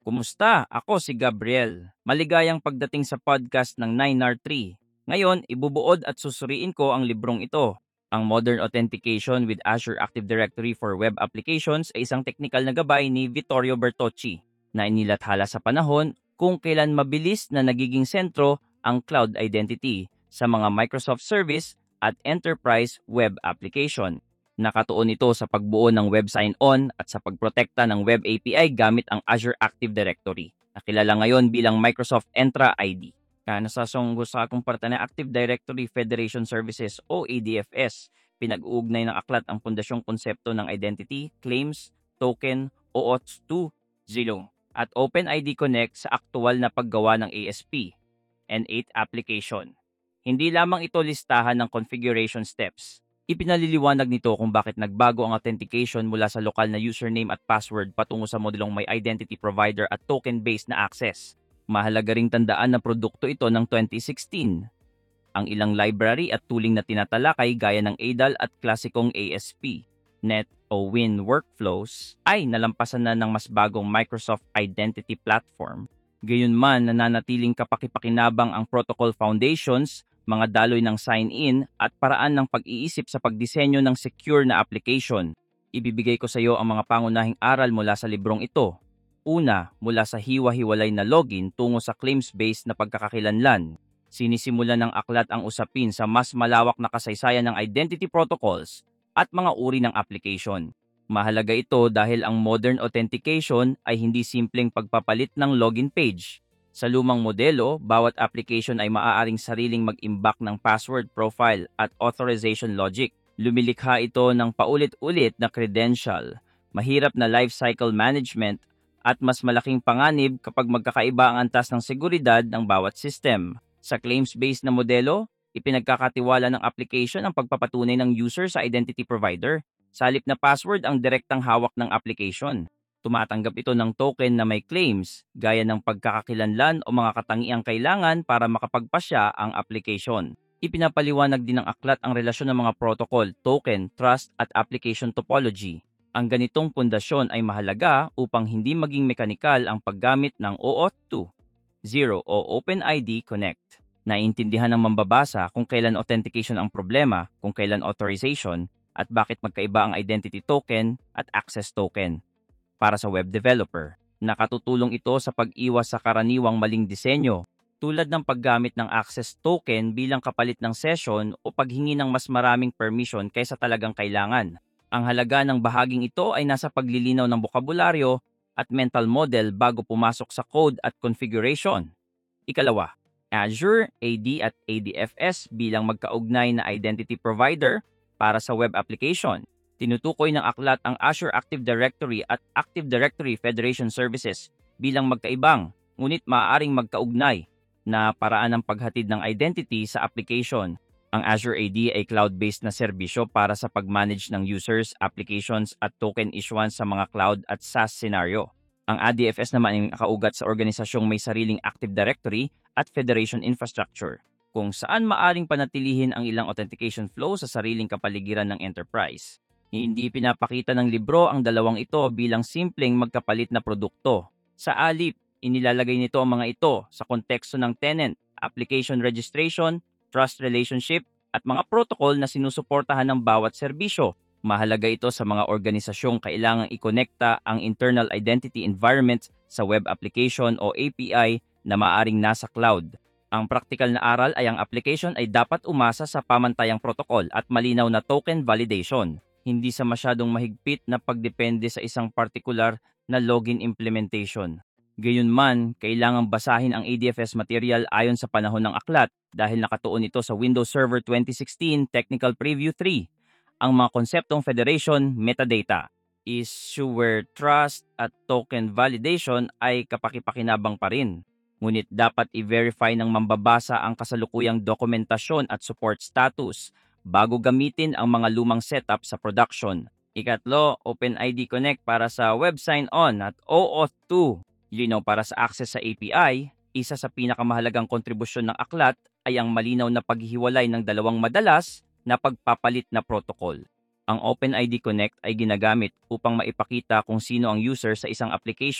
Kumusta? Ako si Gabriel. Maligayang pagdating sa podcast ng 9R3. Ngayon, ibubuod at susuriin ko ang librong ito. Ang Modern Authentication with Azure Active Directory for Web Applications ay isang teknikal na gabay ni Vittorio Bertocci na inilathala sa panahon kung kailan mabilis na nagiging sentro ang cloud identity sa mga Microsoft Service at Enterprise Web Application. Nakatuon ito sa pagbuo ng web sign-on at sa pagprotekta ng web API gamit ang Azure Active Directory, na kilala ngayon bilang Microsoft Entra ID. Nasasonggo sa akong parte ng Active Directory Federation Services o ADFS, pinag-uugnay ng aklat ang pundasyong konsepto ng identity, claims, token, OAuth 2.0 at OpenID Connect sa aktual na paggawa ng ASP N8 application. Hindi lamang ito listahan ng configuration steps. Ipinaliliwanag nito kung bakit nagbago ang authentication mula sa lokal na username at password patungo sa modelong may identity provider at token-based na access. Mahalaga ring tandaan na produkto ito ng 2016. Ang ilang library at tooling na tinatalakay gaya ng ADAL at klasikong ASP, Net o Win workflows ay nalampasan na ng mas bagong Microsoft Identity Platform. Gayunman, nananatiling kapakipakinabang ang protocol foundations, mga daloy ng sign-in at paraan ng pag-iisip sa pagdisenyo ng secure na application. Ibibigay ko sa iyo ang mga pangunahing aral mula sa librong ito. Una, mula sa hiwa-hiwalay na login tungo sa claims-based na pagkakakilanlan. Sinisimula ng aklat ang usapin sa mas malawak na kasaysayan ng identity protocols at mga uri ng application. Mahalaga ito dahil ang modern authentication ay hindi simpleng pagpapalit ng login page. Sa lumang modelo, bawat application ay maaaring sariling mag-imbak ng password profile at authorization logic. Lumilikha ito ng paulit-ulit na credential, mahirap na lifecycle management, at mas malaking panganib kapag magkakaiba ang antas ng seguridad ng bawat system. Sa claims-based na modelo, ipinagkakatiwala ng application ang pagpapatunay ng user sa identity provider. Sa halip na password ang direktang hawak ng application. Tumatanggap ito ng token na may claims, gaya ng pagkakakilanlan o mga katangiang kailangan para makapagpasya ang application. Ipinapaliwanag din ng aklat ang relasyon ng mga protocol, token, trust at application topology. Ang ganitong pundasyon ay mahalaga upang hindi maging mekanikal ang paggamit ng OAuth 2.0 o OpenID Connect. Naiintindihan ng mambabasa kung kailan authentication ang problema, kung kailan authorization, at bakit magkaiba ang identity token at access token. Para sa web developer, nakatutulong ito sa pag-iwas sa karaniwang maling disenyo tulad ng paggamit ng access token bilang kapalit ng session o paghingi ng mas maraming permission kaysa talagang kailangan. Ang halaga ng bahaging ito ay nasa paglilinaw ng bokabularyo at mental model bago pumasok sa code at configuration. Ikalawa, Azure, AD at ADFS bilang magkaugnay na identity provider para sa web application. Tinutukoy ng aklat ang Azure Active Directory at Active Directory Federation Services bilang magkaibang, ngunit maaaring magkaugnay na paraan ng paghatid ng identity sa application. Ang Azure AD ay cloud-based na serbisyo para sa pag-manage ng users, applications at token issuance sa mga cloud at SaaS scenario. Ang ADFS naman ay nakaugat sa organisasyong may sariling Active Directory at Federation Infrastructure, kung saan maaring panatilihin ang ilang authentication flow sa sariling kapaligiran ng enterprise. Hindi pinapakita ng libro ang dalawang ito bilang simpleng magkapalit na produkto. Sa alip, inilalagay nito ang mga ito sa konteksto ng tenant, application registration, trust relationship, at mga protocol na sinusuportahan ng bawat serbisyo. Mahalaga ito sa mga organisasyong kailangang ikonekta ang internal identity environment sa web application o API na maaring nasa cloud. Ang praktikal na aral ay ang application ay dapat umasa sa pamantayang protocol at malinaw na token validation, hindi sa masyadong mahigpit na pagdepende sa isang partikular na login implementation. Gayunman, kailangang basahin ang ADFS material ayon sa panahon ng aklat dahil nakatuon ito sa Windows Server 2016 Technical Preview 3. Ang mga konseptong federation, metadata, issuer trust at token validation ay kapakipakinabang pa rin. Ngunit dapat i-verify ng mambabasa ang kasalukuyang dokumentasyon at support status bago gamitin ang mga lumang setup sa production. Ikatlo, OpenID Connect para sa web sign-on at OAuth 2.0 para sa access sa API. Isa sa pinakamahalagang kontribusyon ng aklat ay ang malinaw na paghihiwalay ng dalawang madalas na pagpapalit na protocol. Ang OpenID Connect ay ginagamit upang maipakita kung sino ang user sa isang application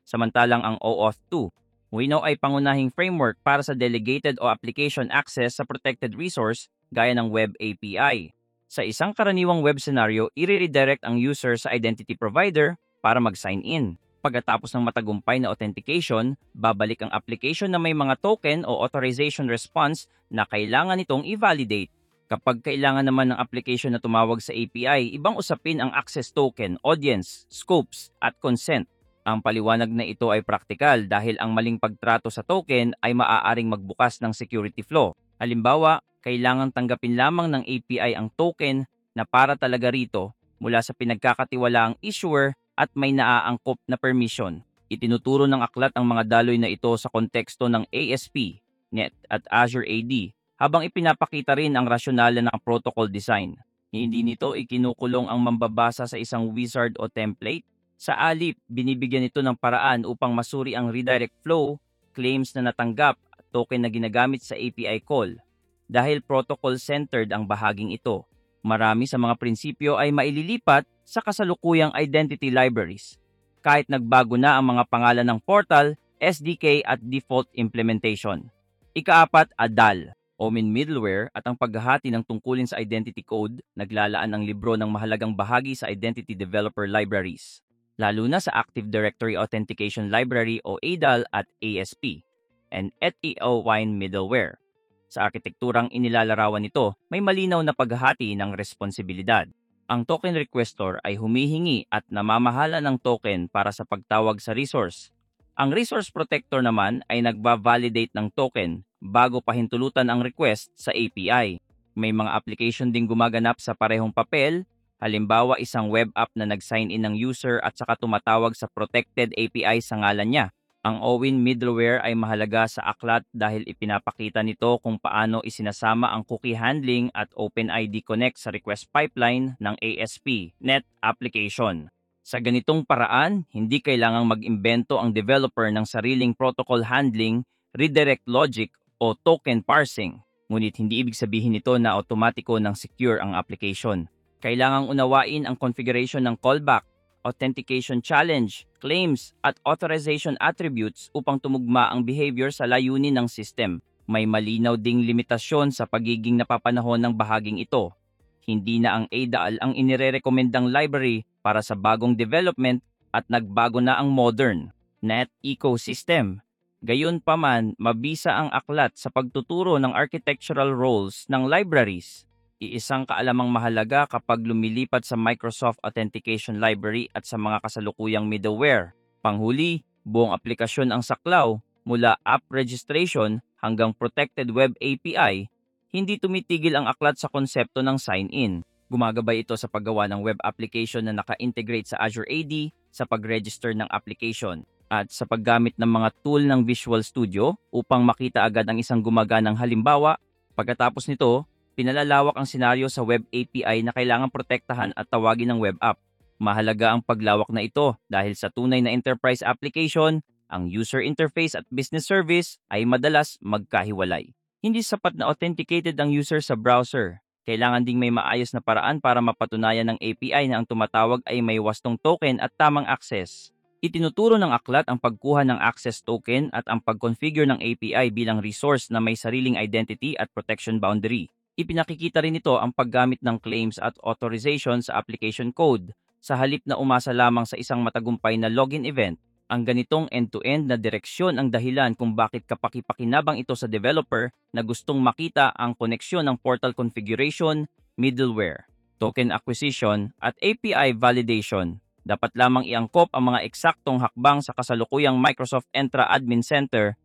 Samantalang ang OAuth 2, WINO ay pangunahing framework para sa delegated o application access sa protected resource gaya ng Web API. Sa isang karaniwang web scenario, i-redirect ang user sa identity provider para mag-sign in. Pagkatapos ng matagumpay na authentication, babalik ang application na may mga token o authorization response na kailangan nitong i-validate. Kapag kailangan naman ng application na tumawag sa API, ibang usapin ang access token, audience, scopes, at consent. Ang paliwanag na ito ay praktikal dahil ang maling pagtrato sa token ay maaaring magbukas ng security flaw. Halimbawa, kailangang tanggapin lamang ng API ang token na para talaga rito mula sa pinagkakatiwalaang issuer at may naaangkop na permission. Itinuturo ng aklat ang mga daloy na ito sa konteksto ng ASP, Net at Azure AD habang ipinapakita rin ang rasyonale ng protocol design. Hindi nito ikinukulong ang mambabasa sa isang wizard o template. Sa alip, binibigyan ito ng paraan upang masuri ang redirect flow, claims na natanggap at token na ginagamit sa API call. Dahil protocol-centered ang bahaging ito, marami sa mga prinsipyo ay maililipat sa kasalukuyang identity libraries. Kahit nagbago na ang mga pangalan ng portal, SDK at default implementation. Ikaapat, ADAL, OMIN middleware at ang paghahati ng tungkulin sa identity code, naglalaan ng libro ng mahalagang bahagi sa identity developer libraries, lalo na sa Active Directory Authentication Library o ADAL at ASP, and ETIO-WINE middleware. Sa arkitekturang inilalarawan nito, may malinaw na paghahati ng responsibilidad. Ang token requestor ay humihingi at namamahala ng token para sa pagtawag sa resource. Ang resource protector naman ay nagba-validate ng token bago pahintulutan ang request sa API. May mga application ding gumaganap sa parehong papel, halimbawa isang web app na nag-sign in ng user at saka tumatawag sa protected API sa ngalan niya. Ang OWIN middleware ay mahalaga sa aklat dahil ipinapakita nito kung paano isinasama ang cookie handling at OpenID Connect sa request pipeline ng ASP, Net application. Sa ganitong paraan, hindi kailangang mag-imbento ang developer ng sariling protocol handling, redirect logic o token parsing. Ngunit hindi ibig sabihin nito na automatiko ng secure ang application. Kailangang unawain ang configuration ng callback, authentication challenge, claims, at authorization attributes upang tumugma ang behavior sa layunin ng system. May malinaw ding limitasyon sa pagiging napapanahon ng bahaging ito. Hindi na ang ADAL ang inirerekomendang library para sa bagong development at nagbago na ang modern net ecosystem. Gayunpaman, mabisa ang aklat sa pagtuturo ng architectural roles ng libraries. Iisang kaalamang mahalaga kapag lumilipat sa Microsoft Authentication Library at sa mga kasalukuyang middleware. Panghuli, buong aplikasyon ang saklaw mula app registration hanggang protected web API, hindi tumitigil ang aklat sa konsepto ng sign-in. Gumagabay ito sa paggawa ng web application na naka-integrate sa Azure AD sa pag-register ng application at sa paggamit ng mga tool ng Visual Studio upang makita agad ang isang gumaganang halimbawa. Pagkatapos nito, pinalalawak ang senaryo sa web API na kailangang protektahan at tawagin ng web app. Mahalaga ang paglawak na ito dahil sa tunay na enterprise application, ang user interface at business service ay madalas magkahiwalay. Hindi sapat na authenticated ang user sa browser. Kailangan ding may maayos na paraan para mapatunayan ng API na ang tumatawag ay may wastong token at tamang access. Itinuturo ng aklat ang pagkuha ng access token at ang pag-configure ng API bilang resource na may sariling identity at protection boundary. Ipinakikita rin ito ang paggamit ng claims at authorization sa application code sa halip na umasa lamang sa isang matagumpay na login event. Ang ganitong end-to-end na direksyon ang dahilan kung bakit kapaki-pakinabang ito sa developer na gustong makita ang koneksyon ng portal configuration, middleware, token acquisition at API validation. Dapat lamang iangkop ang mga eksaktong hakbang sa kasalukuyang Microsoft Entra Admin Center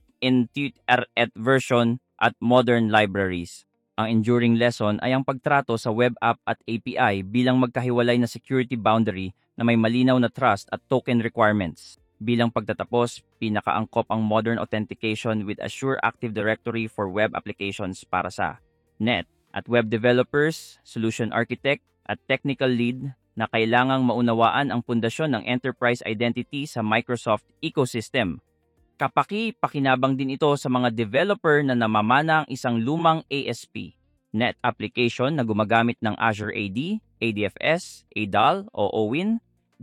.NTRET version at modern libraries. Ang enduring lesson ay ang pagtrato sa web app at API bilang magkahiwalay na security boundary na may malinaw na trust at token requirements. Bilang pagtatapos, pinakaangkop ang modern authentication with Azure Active Directory for web applications para sa net at web developers, solution architect at technical lead na kailangang maunawaan ang pundasyon ng enterprise identity sa Microsoft ecosystem. Kapaki-pakinabang din ito sa mga developer na namamana ang isang lumang ASP, net application na gumagamit ng Azure AD, ADFS, ADAL o OWIN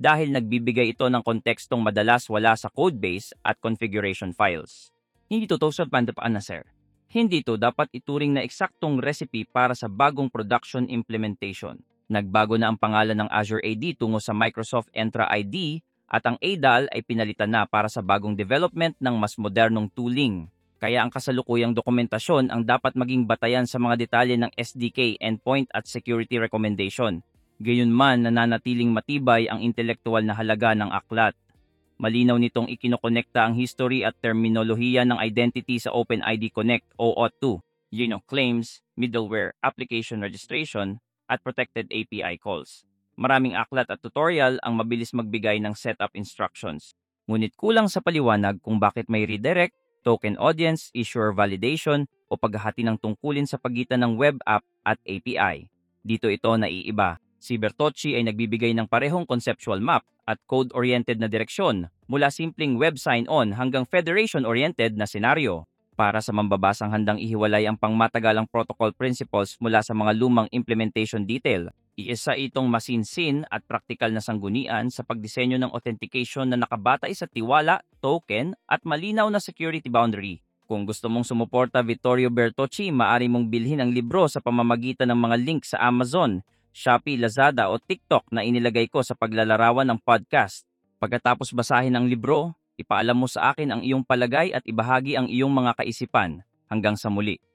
dahil nagbibigay ito ng kontekstong madalas wala sa codebase at configuration files. Hindi to sa pandapaan na sir. Hindi to dapat ituring na eksaktong recipe para sa bagong production implementation. Nagbago na ang pangalan ng Azure AD tungo sa Microsoft Entra ID at ang ADAL ay pinalitan na para sa bagong development ng mas modernong tooling. Kaya ang kasalukuyang dokumentasyon ang dapat maging batayan sa mga detalye ng SDK, endpoint at security recommendation. Gayunman nananatiling matibay ang intelektual na halaga ng aklat. Malinaw nitong ikinokonekta ang history at terminolohiya ng identity sa OpenID Connect o OAuth 2, claims, middleware, application registration, at protected API calls. Maraming aklat at tutorial ang mabilis magbigay ng setup instructions. Ngunit kulang sa paliwanag kung bakit may redirect, token audience, issuer validation, o paghahati ng tungkulin sa pagitan ng web app at API. Dito ito naiiba. Si Bertocci ay nagbibigay ng parehong conceptual map at code-oriented na direksyon mula simpleng web sign-on hanggang federation-oriented na senaryo. Para sa mambabasang handang ihiwalay ang pangmatagalang protocol principles mula sa mga lumang implementation detail, iisa itong masinsin at praktikal na sanggunian sa pagdisenyo ng authentication na nakabatay sa tiwala, token, at malinaw na security boundary. Kung gusto mong sumuporta Vittorio Bertocci, maaari mong bilhin ang libro sa pamamagitan ng mga link sa Amazon, Shopee, Lazada o TikTok na inilagay ko sa paglalarawan ng podcast. Pagkatapos basahin ang libro, ipaalam mo sa akin ang iyong palagay at ibahagi ang iyong mga kaisipan. Hanggang sa muli.